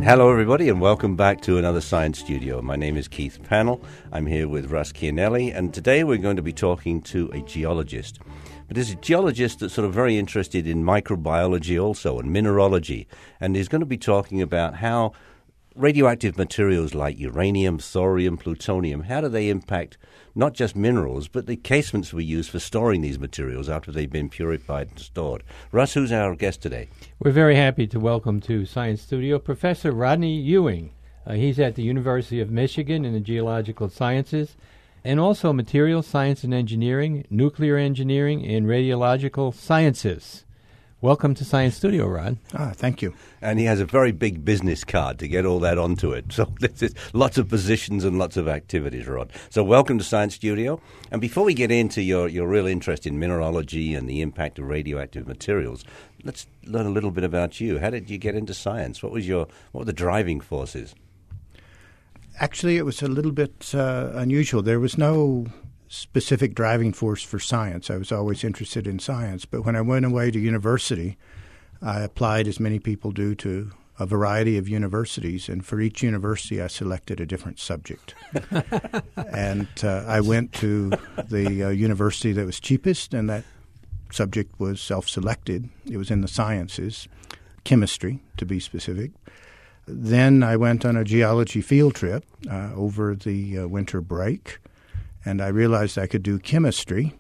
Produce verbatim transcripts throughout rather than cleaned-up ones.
Hello, everybody, and welcome back to another Science Studio. My name is Keith Pannell. I'm here with Russ Chianelli, and today we're going to be talking to a geologist. But there's a geologist that's sort of very interested in microbiology also and mineralogy, and he's going to be talking about how radioactive materials like uranium, thorium, plutonium, how do they impact not just minerals, but the casements we use for storing these materials after they've been purified and stored. Russ, who's our guest today? We're very happy to welcome to Science Studio Professor Rodney Ewing. Uh, he's at the University of Michigan in the Geological Sciences, and also Materials Science and Engineering, Nuclear Engineering, and Radiological Sciences. Welcome to Science Studio, Rod. Ah, thank you. And he has a very big business card to get all that onto it. So this is lots of positions and lots of activities, Rod. So welcome to Science Studio. And before we get into your, your real interest in mineralogy and the impact of radioactive materials, let's learn a little bit about you. How did you get into science? What was your what were the driving forces? Actually, it was a little bit uh, unusual. There was no specific driving force for science. I was always interested in science. But when I went away to university, I applied, as many people do, to a variety of universities. And for each university, I selected a different subject. and uh, I went to the uh, university that was cheapest, and that subject was self-selected. It was in the sciences, chemistry, to be specific. Then I went on a geology field trip uh, over the uh, winter break, and I realized I could do chemistry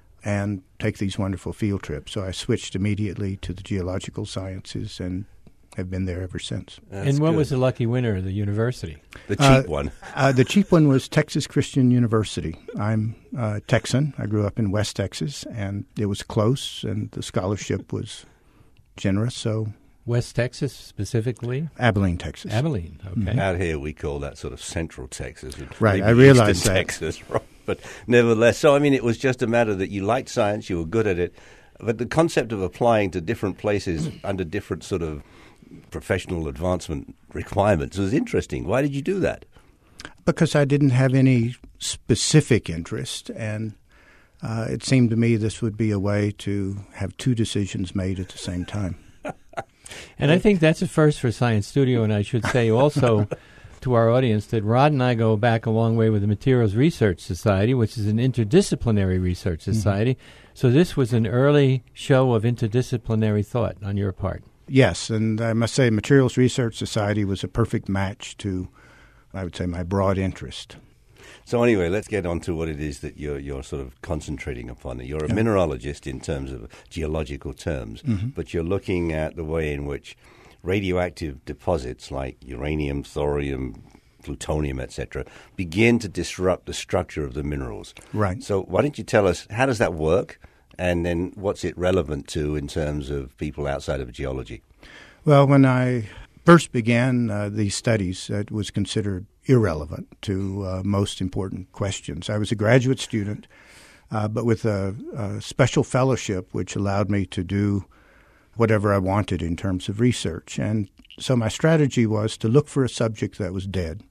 and take these wonderful field trips. So I switched immediately to the geological sciences and have been there ever since. That's and what good. was the lucky winner of the university? The cheap uh, one. uh, the cheap one was Texas Christian University. I'm uh, Texan. I grew up in West Texas, and it was close, and the scholarship was generous, so... West Texas specifically? Abilene, Texas. Abilene, okay. Mm-hmm. Out here we call that sort of Central Texas. Right, I realize Eastern that. Texas, right? But nevertheless, so I mean, it was just a matter that you liked science, you were good at it, but the concept of applying to different places under different sort of professional advancement requirements was interesting. Why did you do that? Because I didn't have any specific interest, and uh, it seemed to me this would be a way to have two decisions made at the same time. And I think that's a first for Science Studio, and I should say also to our audience that Rod and I go back a long way with the Materials Research Society, which is an interdisciplinary research society. Mm-hmm. So this was an early show of interdisciplinary thought on your part. Yes, and I must say Materials Research Society was a perfect match to, I would say, my broad interest. So anyway, let's get on to what it is that you're you're sort of concentrating upon. You're a yeah. mineralogist in terms of geological terms, mm-hmm. but you're looking at the way in which radioactive deposits like uranium, thorium, plutonium, et cetera, begin to disrupt the structure of the minerals. Right. So why don't you tell us, how does that work, and then what's it relevant to in terms of people outside of geology? Well, when I first began uh, these studies, it was considered irrelevant to uh, most important questions. I was a graduate student, uh, but with a, a special fellowship which allowed me to do whatever I wanted in terms of research. And so my strategy was to look for a subject that was dead.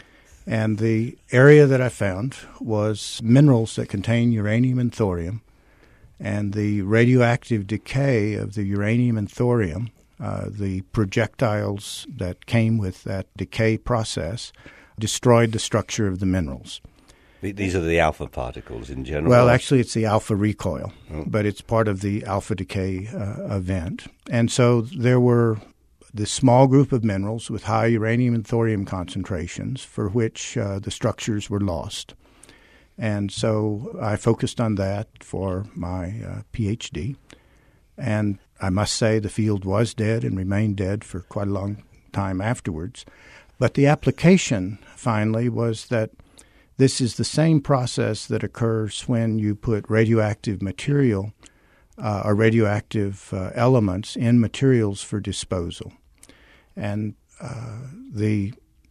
And the area that I found was minerals that contain uranium and thorium, and the radioactive decay of the uranium and thorium, uh, the projectiles that came with that decay process, destroyed the structure of the minerals. These are the alpha particles in general? Well, actually, it's the alpha recoil, oh. but it's part of the alpha decay uh, event. And so there were this small group of minerals with high uranium and thorium concentrations for which uh, the structures were lost. And so I focused on that for my uh, PhD. And I must say the field was dead and remained dead for quite a long time afterwards. But the application, finally, was that this is the same process that occurs when you put radioactive material uh, or radioactive uh, elements in materials for disposal. And uh, the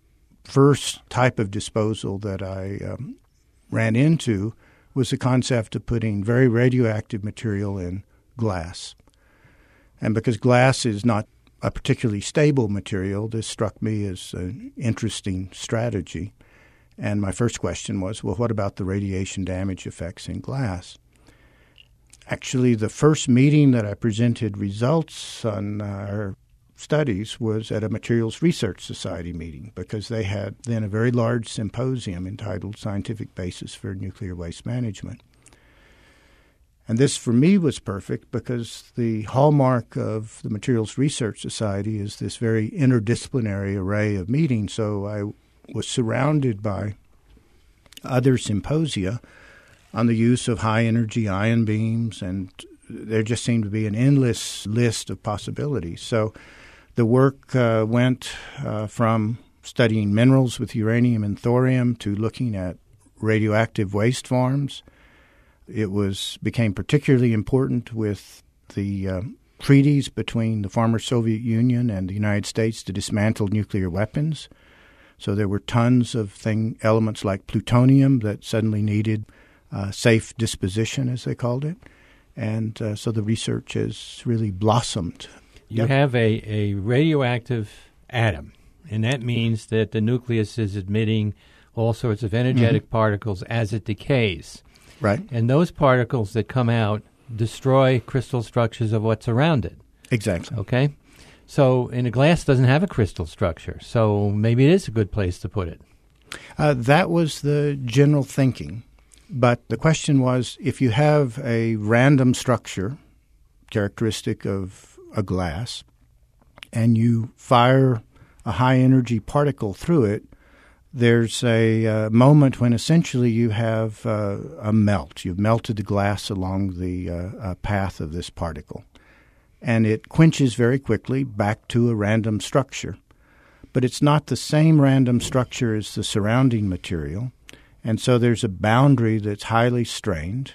first type of disposal that I um, ran into was the concept of putting very radioactive material in glass. And because glass is not a particularly stable material, this struck me as an interesting strategy. And my first question was, well, what about the radiation damage effects in glass? Actually, the first meeting that I presented results on our studies was at a Materials Research Society meeting, because they had then a very large symposium entitled Scientific Basis for Nuclear Waste Management. And this, for me, was perfect, because the hallmark of the Materials Research Society is this very interdisciplinary array of meetings. So I was surrounded by other symposia on the use of high-energy ion beams, and there just seemed to be an endless list of possibilities. So the work uh, went uh, from studying minerals with uranium and thorium to looking at radioactive waste farms. It was became particularly important with the uh, treaties between the former Soviet Union and the United States to dismantle nuclear weapons. So there were tons of thing elements like plutonium that suddenly needed uh, safe disposition, as they called it. And uh, so the research has really blossomed. You Yep. have a, a radioactive atom, and that means that the nucleus is emitting all sorts of energetic mm-hmm. particles as it decays. Right. And those particles that come out destroy crystal structures of what's around it. Exactly. Okay? So, and a glass doesn't have a crystal structure, so maybe it is a good place to put it. Uh, that was the general thinking. But the question was, if you have a random structure characteristic of a glass, and you fire a high-energy particle through it, there's a uh, moment when essentially you have uh, a melt. You've melted the glass along the uh, uh, path of this particle. And it quenches very quickly back to a random structure. But it's not the same random structure as the surrounding material. And so there's a boundary that's highly strained.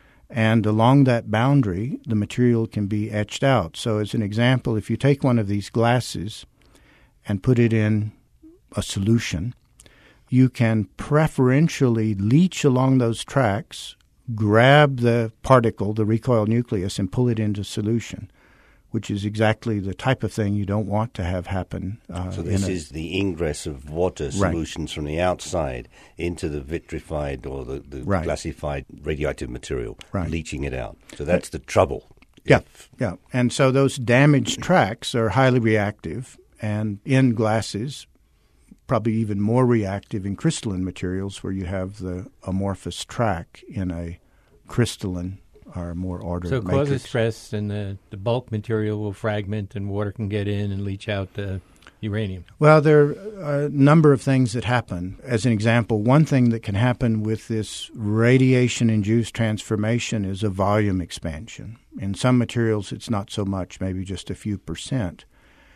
And along that boundary, the material can be etched out. So as an example, if you take one of these glasses and put it in a solution, you can preferentially leach along those tracks, grab the particle, the recoil nucleus, and pull it into solution, which is exactly the type of thing you don't want to have happen. Uh, so this in a, is the ingress of water solutions right. from the outside into the vitrified or the, the right. glassified radioactive material, right. leaching it out. So that's the trouble. Yeah, If, yeah. And so those damaged tracks are highly reactive, and in glasses, probably even more reactive in crystalline materials where you have the amorphous track in a crystalline or more ordered So it matrix. causes stress, and the, the bulk material will fragment, and water can get in and leach out the uranium. Well, there are a number of things that happen. As an example, one thing that can happen with this radiation-induced transformation is a volume expansion. In some materials, it's not so much, maybe just a few percent.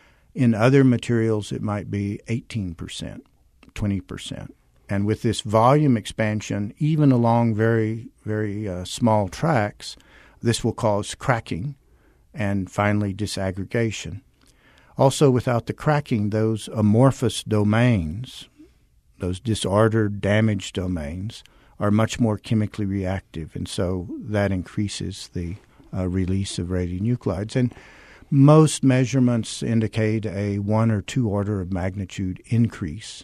In other materials, it might be eighteen percent, twenty percent. And with this volume expansion, even along very, very uh, small tracks, this will cause cracking and finally disaggregation. Also, without the cracking, those amorphous domains, those disordered, damaged domains, are much more chemically reactive, and so that increases the uh, release of radionuclides. And most measurements indicate a one or two order of magnitude increase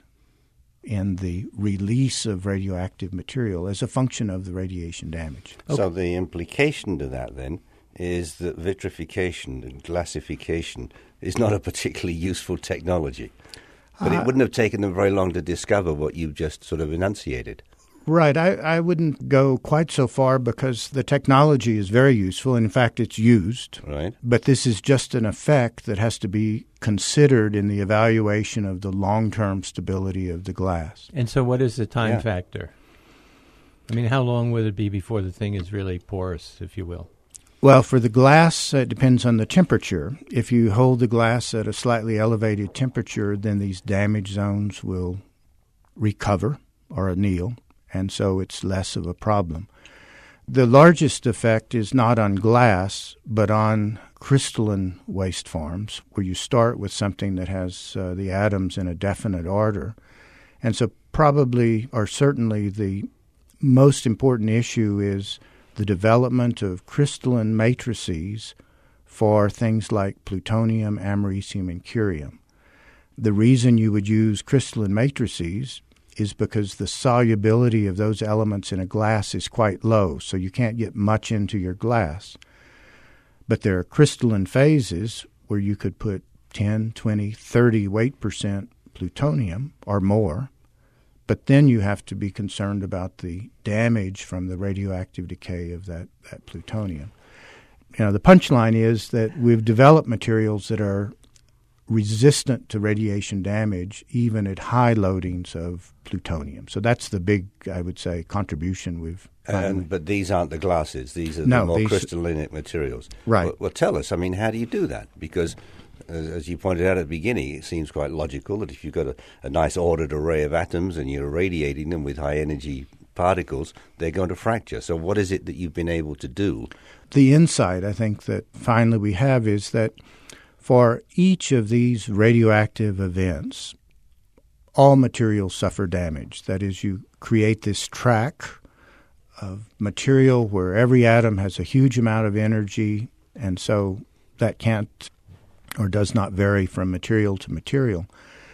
in the release of radioactive material as a function of the radiation damage. So the implication to that then is that vitrification and glassification is not a particularly useful technology. But Uh, it wouldn't have taken them very long to discover what you just sort of enunciated. Right. I, I wouldn't go quite so far because the technology is very useful. In fact, it's used. Right. But this is just an effect that has to be considered in the evaluation of the long-term stability of the glass. And so what is the time Yeah. factor? I mean, how long would it be before the thing is really porous, if you will? Well, for the glass, it depends on the temperature. If you hold the glass at a slightly elevated temperature, then these damage zones will recover or anneal, and so it's less of a problem. The largest effect is not on glass, but on crystalline waste forms, where you start with something that has uh, the atoms in a definite order. And so probably or certainly the most important issue is the development of crystalline matrices for things like plutonium, americium, and curium. The reason you would use crystalline matrices is because the solubility of those elements in a glass is quite low, so you can't get much into your glass. But there are crystalline phases where you could put ten, twenty, thirty weight percent plutonium or more. But then you have to be concerned about the damage from the radioactive decay of that, that plutonium. You know, the punchline is that we've developed materials that are resistant to radiation damage even at high loadings of plutonium. So that's the big, I would say, contribution we've And, but these aren't the glasses. These are no, the more these, crystalline materials. Right. Well, well, tell us, I mean, how do you do that? Because, uh, as you pointed out at the beginning, it seems quite logical that if you've got a, a nice ordered array of atoms and you're irradiating them with high-energy particles, they're going to fracture. So what is it that you've been able to do? The insight, I think, that finally we have is that for each of these radioactive events, all materials suffer damage. That is, you create this track of material where every atom has a huge amount of energy, and so that can't or does not vary from material to material.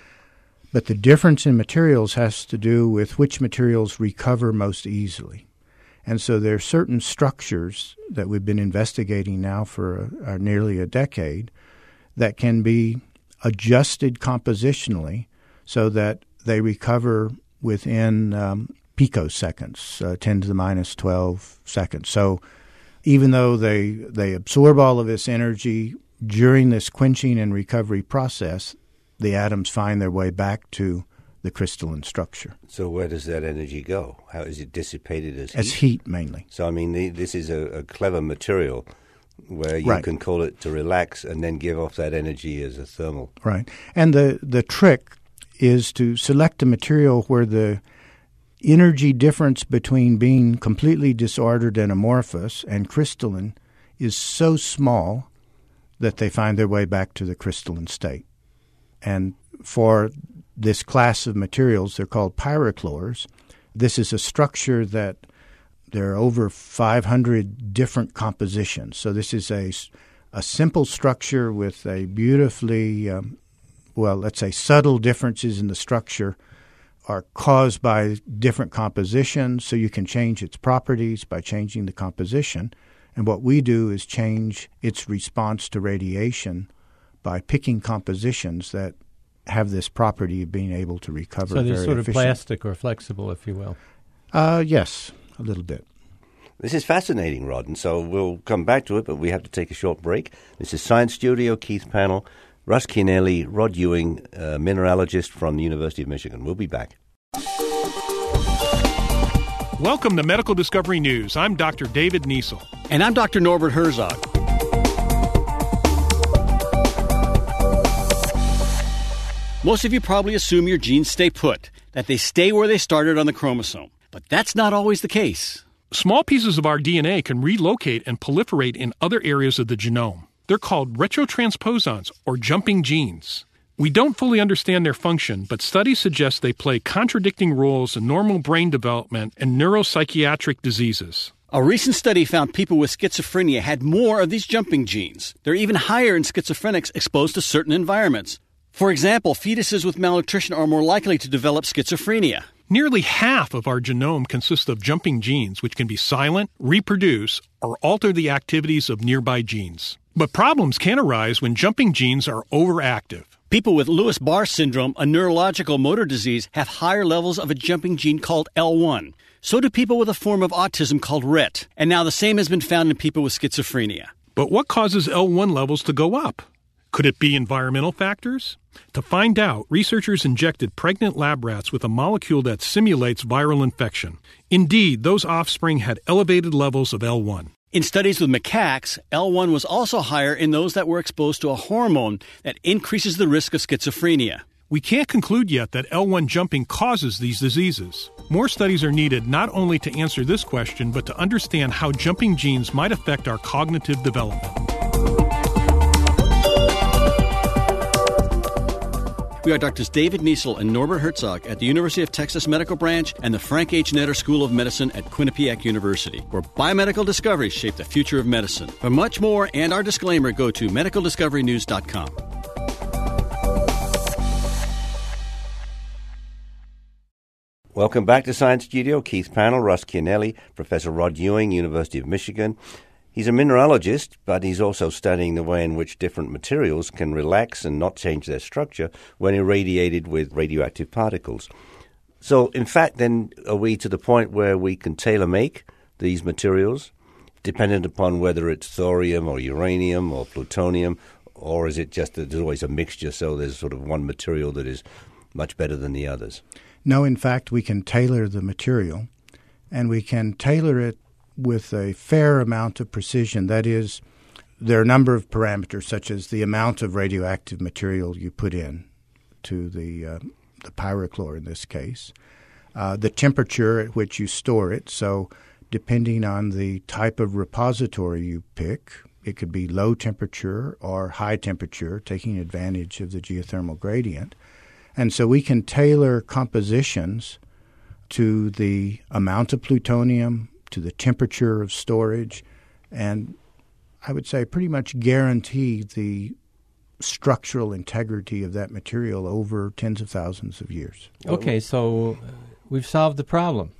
But the difference in materials has to do with which materials recover most easily. And so there are certain structures that we've been investigating now for a, a nearly a decade that can be adjusted compositionally so that they recover within um, picoseconds, uh, ten to the minus twelve seconds. So even though they they absorb all of this energy during this quenching and recovery process, the atoms find their way back to the crystalline structure. So where does that energy go? How is it dissipated as heat? As heat, mainly. So, I mean, the, this is a, a clever material where you right. can call it to relax and then give off that energy as a thermal. Right. And the, the trick is to select a material where the energy difference between being completely disordered and amorphous and crystalline is so small that they find their way back to the crystalline state. And for this class of materials, they're called pyrochlores. This is a structure that there are over five hundred different compositions. So this is a, a simple structure with a beautifully, um, well, let's say subtle differences in the structure are caused by different compositions, so you can change its properties by changing the composition. And what we do is change its response to radiation by picking compositions that have this property of being able to recover very So they're sort of efficient. plastic or flexible, if you will. Uh, yes, a little bit. This is fascinating, Rod, and so we'll come back to it, but we have to take a short break. This is Science Studio, Keith Pannell, Russ Chianelli, Rod Ewing, a mineralogist from the University of Michigan. We'll be back. Welcome to Medical Discovery News. I'm Doctor David Niesel. And I'm Doctor Norbert Herzog. Most of you probably assume your genes stay put, that they stay where they started on the chromosome. But that's not always the case. Small pieces of our D N A can relocate and proliferate in other areas of the genome. They're called retrotransposons, or jumping genes. We don't fully understand their function, but studies suggest they play contradicting roles in normal brain development and neuropsychiatric diseases. A recent study found people with schizophrenia had more of these jumping genes. They're even higher in schizophrenics exposed to certain environments. For example, fetuses with malnutrition are more likely to develop schizophrenia. Nearly half of our genome consists of jumping genes, which can be silent, reproduce, or alter the activities of nearby genes. But problems can arise when jumping genes are overactive. People with Lewis-Barr syndrome, a neurological motor disease, have higher levels of a jumping gene called L one. So do people with a form of autism called Rett. And now the same has been found in people with schizophrenia. But what causes L one levels to go up? Could it be environmental factors? To find out, researchers injected pregnant lab rats with a molecule that simulates viral infection. Indeed, those offspring had elevated levels of L one. In studies with macaques, L one was also higher in those that were exposed to a hormone that increases the risk of schizophrenia. We can't conclude yet that L one jumping causes these diseases. More studies are needed not only to answer this question, but to understand how jumping genes might affect our cognitive development. We are Doctors David Niesel and Norbert Herzog at the University of Texas Medical Branch and the Frank H. Netter School of Medicine at Quinnipiac University, where biomedical discoveries shape the future of medicine. For much more and our disclaimer, go to medical discovery news dot com. Welcome back to Science Studio. Keith Pannell, Russ Chianelli, Professor Rod Ewing, University of Michigan. He's a mineralogist, but he's also studying the way in which different materials can relax and not change their structure when irradiated with radioactive particles. So, in fact, then, are we to the point where we can tailor-make these materials, dependent upon whether it's thorium or uranium or plutonium, or is it just that there's always a mixture, so there's sort of one material that is much better than the others? No, in fact, we can tailor the material, and we can tailor it with a fair amount of precision. That is, there are a number of parameters, such as the amount of radioactive material you put in to the uh, the pyrochlore in this case, uh, the temperature at which you store it. So depending on the type of repository you pick, it could be low temperature or high temperature, taking advantage of the geothermal gradient. And so we can tailor compositions to the amount of plutonium, to the temperature of storage, and I would say pretty much guarantee the structural integrity of that material over tens of thousands of years. Okay, so we've solved the problem.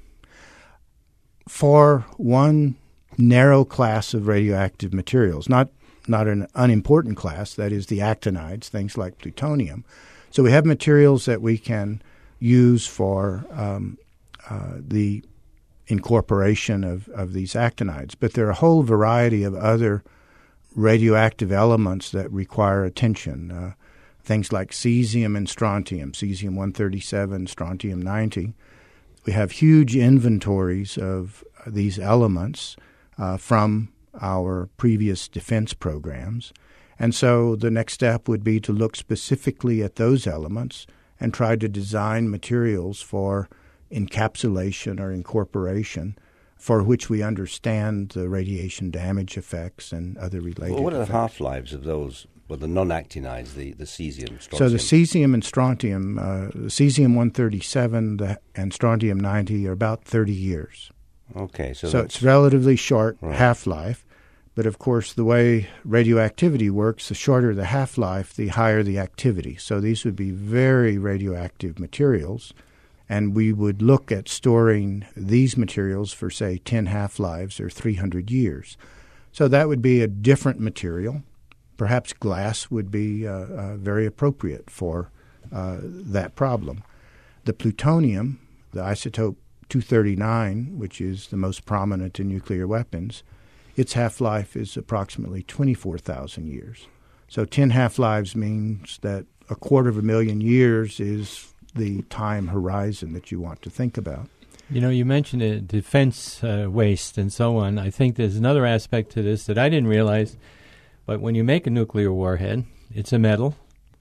For one narrow class of radioactive materials, not not an unimportant class, that is the actinides, things like plutonium. So we have materials that we can use for um, uh, the incorporation of, of these actinides, but there are a whole variety of other radioactive elements that require attention, uh, things like cesium and strontium, cesium one thirty-seven, strontium ninety. We have huge inventories of these elements uh, from our previous defense programs, and so the next step would be to look specifically at those elements and try to design materials for encapsulation or incorporation for which we understand the radiation damage effects and other related well, what are the effects. half-lives of those, well, the non-actinides, the, the cesium, strontium? So the cesium and strontium, uh, the cesium one thirty-seven the, and strontium ninety are about thirty years. Okay. So, So that's, it's relatively short right. half-life. But, of course, the way radioactivity works, the shorter the half-life, the higher the activity. So these would be very radioactive materials. And we would look at storing these materials for, say, ten half-lives or three hundred years. So that would be a different material. Perhaps glass would be uh, uh, very appropriate for uh, that problem. The plutonium, the isotope two thirty-nine, which is the most prominent in nuclear weapons, its half-life is approximately twenty-four thousand years. So ten half-lives means that a quarter of a million years is the time horizon that you want to think about. You know, you mentioned uh, defense uh, waste and so on. I think there's another aspect to this that I didn't realize, but when you make a nuclear warhead, it's a metal,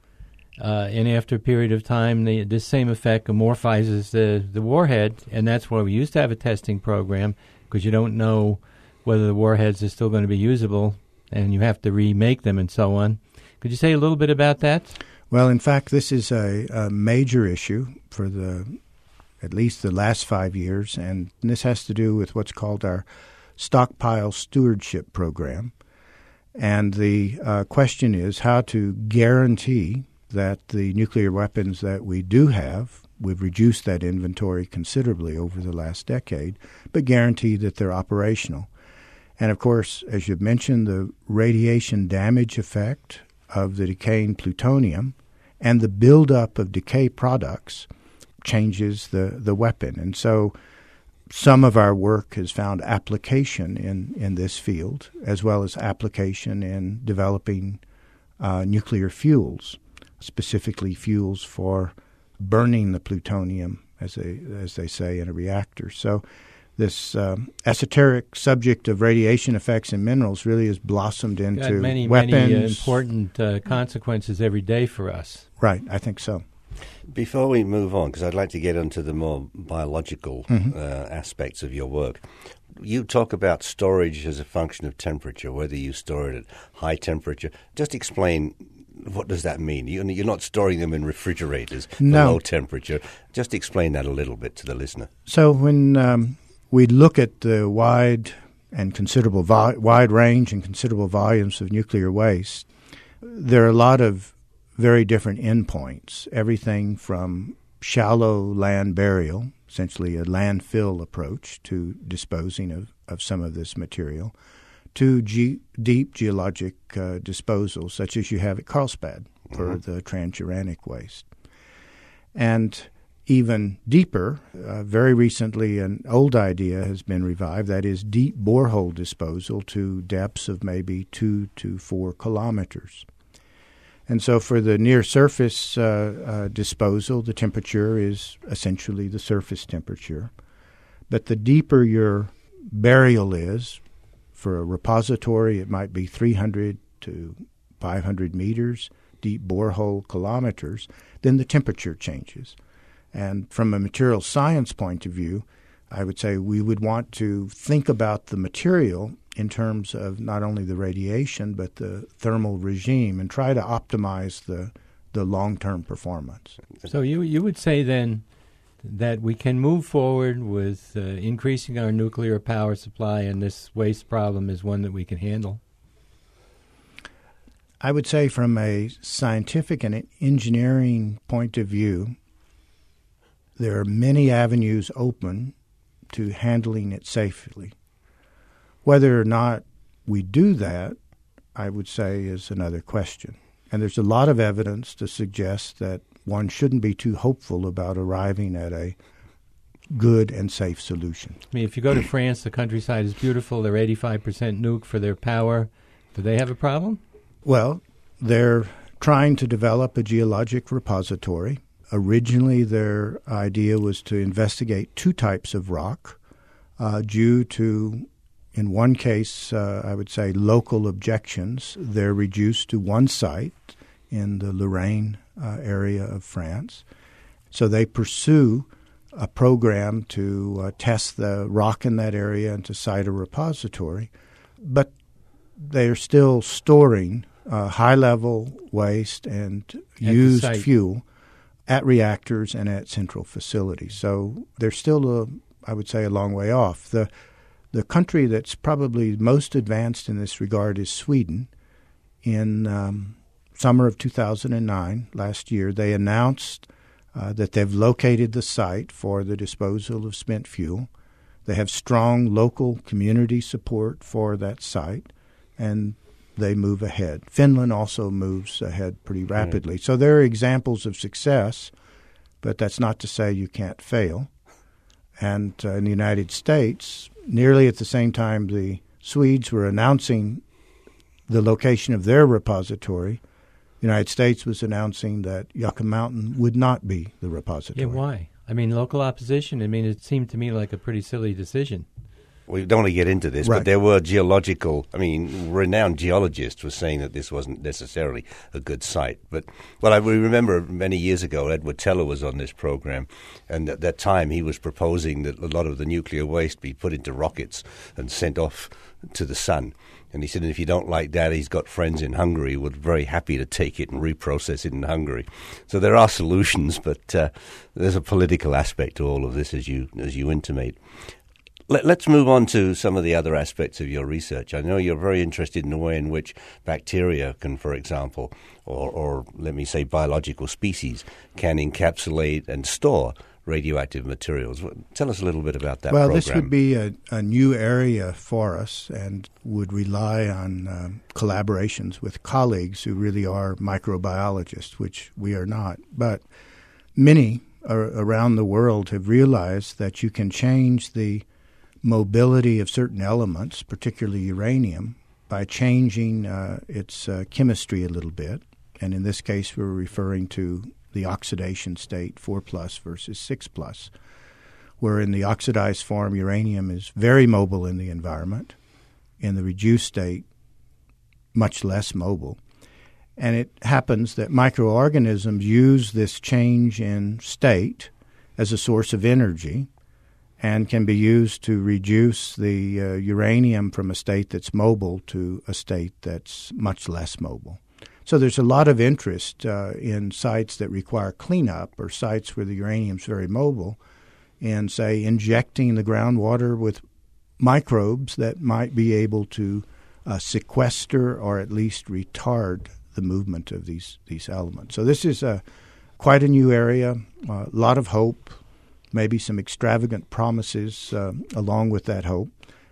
uh, and after a period of time, the, this same effect amorphizes the, the warhead, and that's why we used to have a testing program, because you don't know whether the warheads are still going to be usable, and you have to remake them and so on. Could you say a little bit about that? Well, in fact, this is a, a major issue for the at least the last five years, and this has to do with what's called our stockpile stewardship program. And the uh, question is how to guarantee that the nuclear weapons that we do have, we've reduced that inventory considerably over the last decade, but guarantee that they're operational. And, of course, as you've mentioned, the radiation damage effect of the decaying plutonium and the buildup of decay products changes the, the weapon. And so some of our work has found application in, in this field, as well as application in developing uh, nuclear fuels, specifically fuels for burning the plutonium, as they, as they say, in a reactor. So this um, esoteric subject of radiation effects in minerals really has blossomed into Got many, weapons. many uh, important uh, consequences every day for us. Right, I think so. Before we move on, because I'd like to get into the more biological Mm-hmm. uh, aspects of your work, you talk about storage as a function of temperature, whether you store it at high temperature. Just explain, what does that mean? You- You're not storing them in refrigerators for No. low temperature. Just explain that a little bit to the listener. So when um, we look at the wide and considerable vo- wide range and considerable volumes of nuclear waste, there are a lot of very different endpoints, everything from shallow land burial, essentially a landfill approach to disposing of, of some of this material, to ge- deep geologic uh, disposal, such as you have at Carlsbad for mm-hmm. the transuranic waste. And even deeper, uh, very recently an old idea has been revived, that is deep borehole disposal to depths of maybe two to four kilometers. And so for the near-surface uh, uh, disposal, the temperature is essentially the surface temperature. But the deeper your burial is, for a repository, it might be three hundred to five hundred meters, deep borehole kilometers, then the temperature changes. And from a material science point of view, I would say we would want to think about the material in terms of not only the radiation but the thermal regime and try to optimize the the long-term performance. So you you would say then that we can move forward with uh, increasing our nuclear power supply, and this waste problem is one that we can handle? I would say from a scientific and engineering point of view, there are many avenues open to handling it safely. Whether or not we do that, I would say, is another question. And there's a lot of evidence to suggest that one shouldn't be too hopeful about arriving at a good and safe solution. I mean, if you go to France, the countryside is beautiful. They're eighty-five percent nuke for their power. Do they have a problem? Well, they're trying to develop a geologic repository. Originally, their idea was to investigate two types of rock uh, due to, in one case, uh, I would say local objections. They're reduced to one site in the Lorraine uh, area of France. So they pursue a program to uh, test the rock in that area and to site a repository. But they're still storing uh, high-level waste and at used fuel at reactors and at central facilities. So they're still, a, I would say, a long way off. The the country that's probably most advanced in this regard is Sweden. In um, summer of two thousand nine, last year, they announced uh, that they've located the site for the disposal of spent fuel. They have strong local community support for that site, and they move ahead. Finland also moves ahead pretty rapidly. Mm. So there are examples of success, but that's not to say you can't fail. And uh, in the United States, nearly at the same time the Swedes were announcing the location of their repository, the United States was announcing that Yucca Mountain would not be the repository. Yeah, why? I mean, local opposition, I mean, it seemed to me like a pretty silly decision. We don't want to get into this, right. But there were geological, I mean, renowned geologists were saying that this wasn't necessarily a good site. But, well, I we remember many years ago, Edward Teller was on this program, and at that time he was proposing that a lot of the nuclear waste be put into rockets and sent off to the sun. And he said, if you don't like that, he's got friends in Hungary who would be very happy to take it and reprocess it in Hungary. So there are solutions, but uh, there's a political aspect to all of this, as you as you intimate. Let's move on to some of the other aspects of your research. I know you're very interested in the way in which bacteria can, for example, or, or let me say biological species, can encapsulate and store radioactive materials. Tell us a little bit about that well, program. Well, this would be a, a new area for us and would rely on um, collaborations with colleagues who really are microbiologists, which we are not. But many are, around the world have realized that you can change the mobility of certain elements, particularly uranium, by changing uh, its uh, chemistry a little bit. And in this case, we're referring to the oxidation state, four plus versus six plus, where in the oxidized form, uranium is very mobile in the environment. In the reduced state, much less mobile. And it happens that microorganisms use this change in state as a source of energy and can be used to reduce the uh, uranium from a state that's mobile to a state that's much less mobile. So there's a lot of interest uh, in sites that require cleanup or sites where the uranium's very mobile in, say, injecting the groundwater with microbes that might be able to uh, sequester or at least retard the movement of these, these elements. So this is a, quite a new area, a uh, lot of hope, maybe some extravagant promises uh, along with that hope.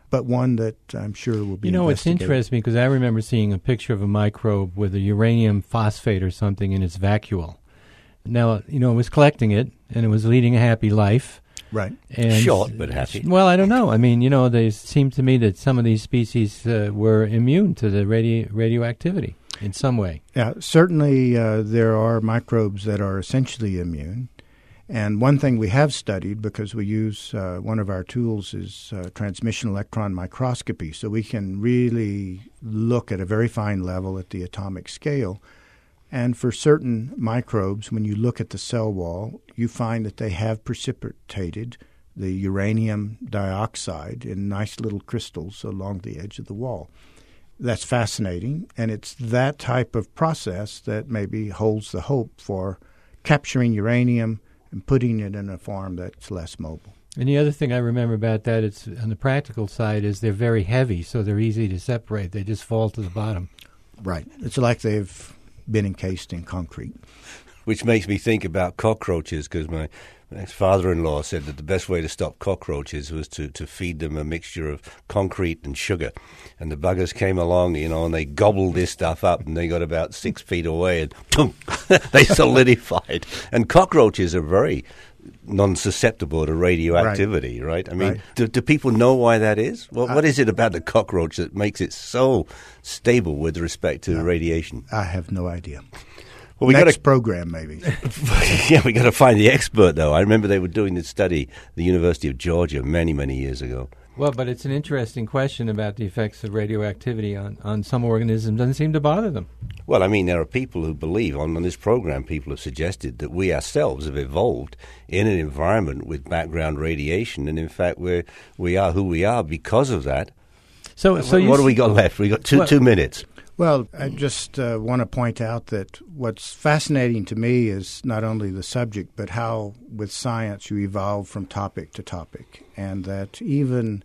but one that I'm sure will be You know, it's investigated. interesting because I remember seeing a picture of a microbe with a uranium phosphate or something in its vacuole. Now, you know, it was collecting it, and it was leading a happy life. Right. And Short, but happy. Well, I don't know. I mean, you know, they seemed to me that some of these species uh, were immune to the radio- radioactivity in some way. Yeah, certainly uh, there are microbes that are essentially immune. And one thing we have studied, because we use uh, one of our tools is uh, transmission electron microscopy, so we can really look at a very fine level at the atomic scale. And for certain microbes, when you look at the cell wall, you find that they have precipitated the uranium dioxide in nice little crystals along the edge of the wall. That's fascinating, and it's that type of process that maybe holds the hope for capturing uranium and putting it in a form that's less mobile. And the other thing I remember about that, it's on the practical side, is they're very heavy, so they're easy to separate. They just fall to the bottom. Right. It's like they've been encased in concrete. Which makes me think about cockroaches, because my ex-father-in-law said that the best way to stop cockroaches was to, to feed them a mixture of concrete and sugar. And the buggers came along, you know, and they gobbled this stuff up, and they got about six feet away, and boom, they solidified. And cockroaches are very non-susceptible to radioactivity, right? right? I mean, right. Do, do people know why that is? Well, I, what is it about the cockroach that makes it so stable with respect to no, radiation? I have no idea. Well, we Next gotta, program, maybe. Yeah, we got to find the expert, though. I remember they were doing this study at the University of Georgia many, many years ago. Well, but it's an interesting question about the effects of radioactivity on, on some organisms. Doesn't seem to bother them. Well, I mean, there are people who believe, on, on this program, people have suggested that we ourselves have evolved in an environment with background radiation, and in fact, we're, we are who we are because of that. So, so what, you what do we got left? We got two well, two minutes. Well, I just uh, want to point out that what's fascinating to me is not only the subject, but how with science you evolve from topic to topic, and that even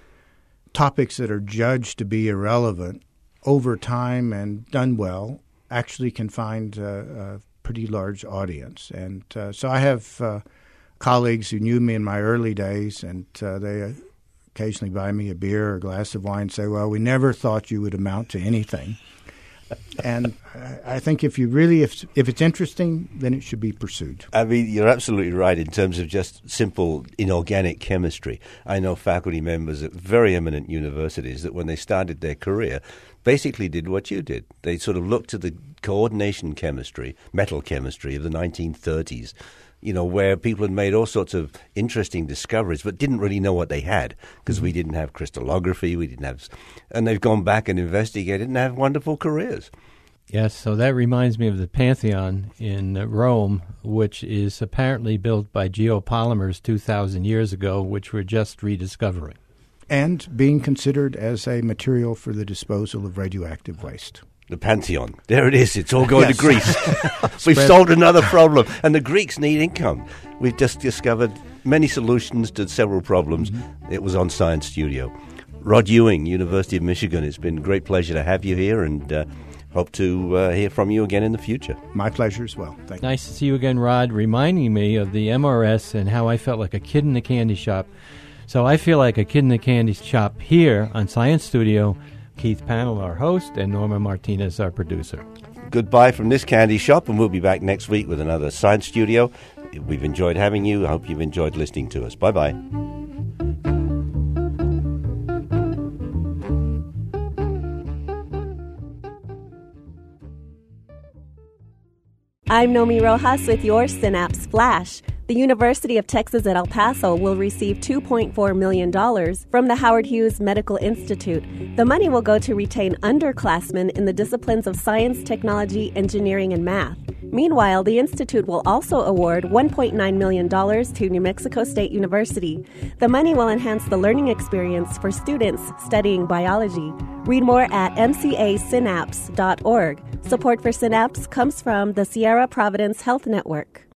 topics that are judged to be irrelevant over time and done well actually can find uh, a pretty large audience. And uh, so I have uh, colleagues who knew me in my early days, and uh, they uh, occasionally buy me a beer or a glass of wine and say, well, we never thought you would amount to anything. And I think if you really, if if it's interesting, then it should be pursued. I mean, you're absolutely right in terms of just simple inorganic chemistry. I know faculty members at very eminent universities that when they started their career basically did what you did. They sort of looked to the coordination chemistry, metal chemistry of the nineteen thirties, you know, where people had made all sorts of interesting discoveries but didn't really know what they had because mm-hmm. we didn't have crystallography, we didn't have, and they've gone back and investigated and have wonderful careers. Yes, so that reminds me of the Pantheon in uh, Rome, which is apparently built by geopolymers two thousand years ago, which we're just rediscovering. And being considered as a material for the disposal of radioactive waste. The Pantheon. There it is. It's all going yes. to Greece. We've solved another problem. And the Greeks need income. We've just discovered many solutions to several problems. Mm-hmm. It was on Science Studio. Rod Ewing, University of Michigan, it's been a great pleasure to have you here, and uh, hope to uh, hear from you again in the future. My pleasure as well. Thank you. Nice to see you again, Rod, reminding me of the M R S and how I felt like a kid in the candy shop. So I feel like a kid in the candy shop here on Science Studio. Keith Pannell, our host, and Norma Martinez, our producer. Goodbye from this candy shop, and we'll be back next week with another Science Studio. We've enjoyed having you. I hope you've enjoyed listening to us. Bye-bye. I'm Nomi Rojas with your Synapse Flash. The University of Texas at El Paso will receive two point four million dollars from the Howard Hughes Medical Institute. The money will go to retain underclassmen in the disciplines of science, technology, engineering, and math. Meanwhile, the Institute will also award one point nine million dollars to New Mexico State University. The money will enhance the learning experience for students studying biology. Read more at m c a synapse dot org. Support for Synapse comes from the Sierra Providence Health Network.